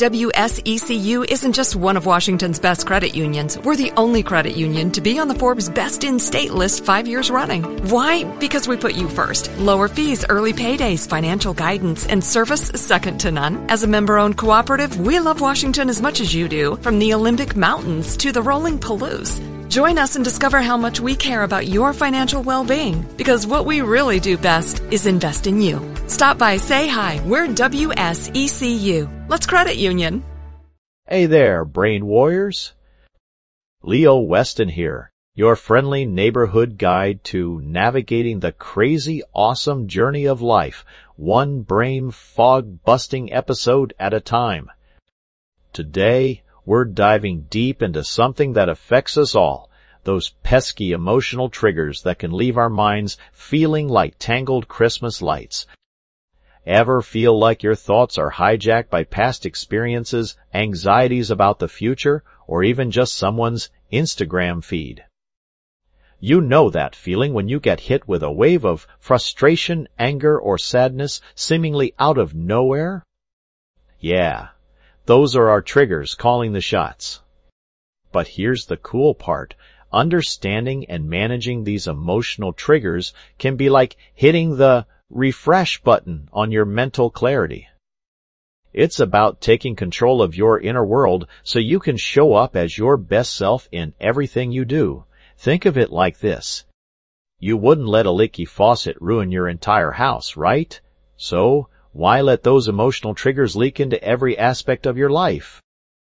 WSECU isn't just one of Washington's best credit unions. We're the only credit union to be on the Forbes Best in State list 5 years running. Why? Because we put you first. Lower fees, early paydays, financial guidance, and service second to none. As a member-owned cooperative, we love Washington as much as you do, from the Olympic Mountains to the rolling Palouse. Join us and discover how much we care about your financial well-being, because what we really do best is invest in you. Stop by, say hi. We're WSECU. Let's credit union. Hey there, brain warriors. Leo Weston here, your friendly neighborhood guide to navigating the crazy, awesome journey of life, one brain fog-busting episode at a time. Today, we're diving deep into something that affects us all, those pesky emotional triggers that can leave our minds feeling like tangled Christmas lights. Ever feel like your thoughts are hijacked by past experiences, anxieties about the future, or even just someone's Instagram feed? You know that feeling when you get hit with a wave of frustration, anger, or sadness seemingly out of nowhere? Yeah. Those are our triggers calling the shots. But here's the cool part. Understanding and managing these emotional triggers can be like hitting the refresh button on your mental clarity. It's about taking control of your inner world so you can show up as your best self in everything you do. Think of it like this. You wouldn't let a leaky faucet ruin your entire house, right? So, why let those emotional triggers leak into every aspect of your life?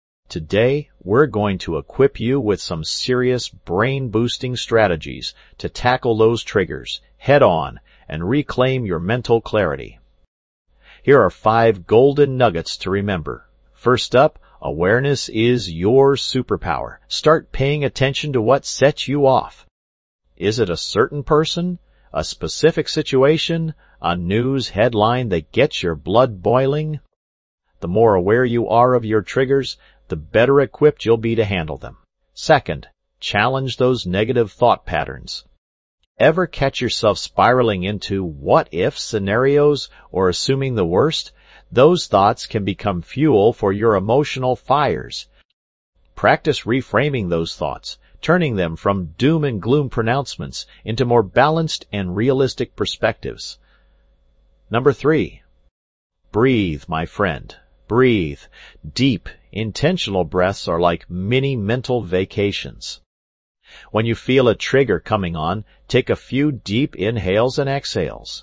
Today, we're going to equip you with some serious brain-boosting strategies to tackle those triggers head on and reclaim your mental clarity. Here are 5 golden nuggets to remember. First up, awareness is your superpower. Start paying attention to what sets you off. Is it a certain person, a specific situation, a news headline that gets your blood boiling? The more aware you are of your triggers, the better equipped you'll be to handle them. Second, challenge those negative thought patterns. Ever catch yourself spiraling into what-if scenarios or assuming the worst? Those thoughts can become fuel for your emotional fires. Practice reframing those thoughts, turning them from doom and gloom pronouncements into more balanced and realistic perspectives. Number 3, breathe, my friend. Breathe. Deep, intentional breaths are like mini mental vacations. When you feel a trigger coming on, take a few deep inhales and exhales.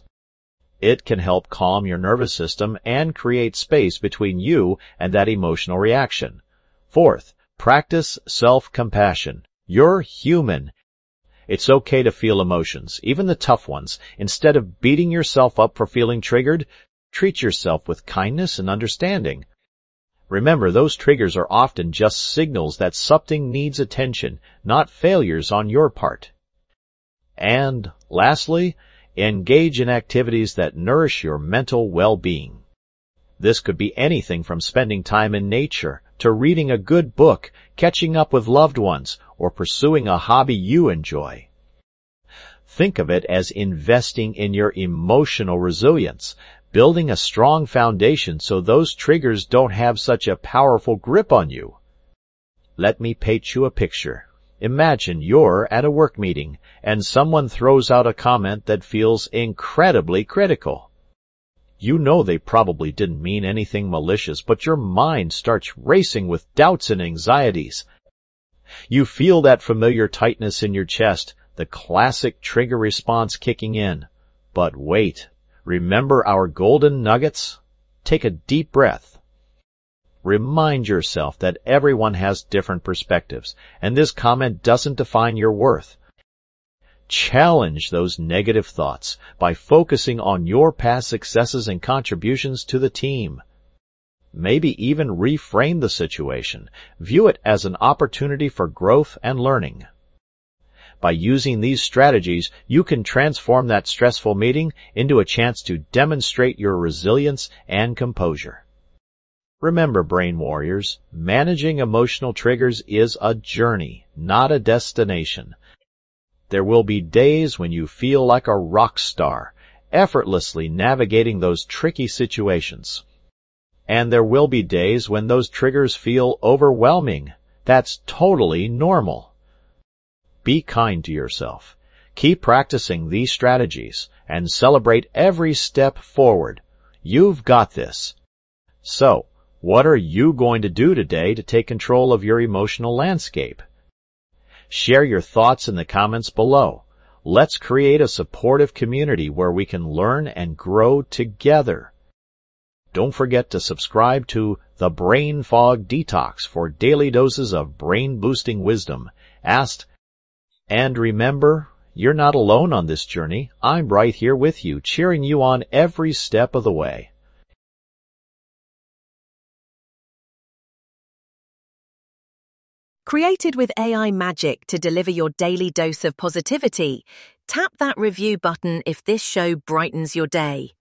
It can help calm your nervous system and create space between you and that emotional reaction. Fourth, practice self-compassion. You're human. It's okay to feel emotions, even the tough ones. Instead of beating yourself up for feeling triggered, treat yourself with kindness and understanding. Remember, those triggers are often just signals that something needs attention, not failures on your part. And lastly, engage in activities that nourish your mental well-being. This could be anything from spending time in nature to reading a good book, catching up with loved ones, or pursuing a hobby you enjoy. Think of it as investing in your emotional resilience, building a strong foundation so those triggers don't have such a powerful grip on you. Let me paint you a picture. Imagine you're at a work meeting and someone throws out a comment that feels incredibly critical. You know they probably didn't mean anything malicious, but your mind starts racing with doubts and anxieties. You feel that familiar tightness in your chest, the classic trigger response kicking in. But wait. Remember our golden nuggets? Take a deep breath. Remind yourself that everyone has different perspectives, and this comment doesn't define your worth. Challenge those negative thoughts by focusing on your past successes and contributions to the team. Maybe even reframe the situation. View it as an opportunity for growth and learning. By using these strategies, you can transform that stressful meeting into a chance to demonstrate your resilience and composure. Remember, brain warriors, managing emotional triggers is a journey, not a destination. There will be days when you feel like a rock star, effortlessly navigating those tricky situations. And there will be days when those triggers feel overwhelming. That's totally normal. Be kind to yourself. Keep practicing these strategies and celebrate every step forward. You've got this. So, what are you going to do today to take control of your emotional landscape? Share your thoughts in the comments below. Let's create a supportive community where we can learn and grow together. Don't forget to subscribe to The Brain Fog Detox for daily doses of brain-boosting wisdom. And remember, you're not alone on this journey. I'm right here with you, cheering you on every step of the way. Created with AI magic to deliver your daily dose of positivity, tap that review button if this show brightens your day.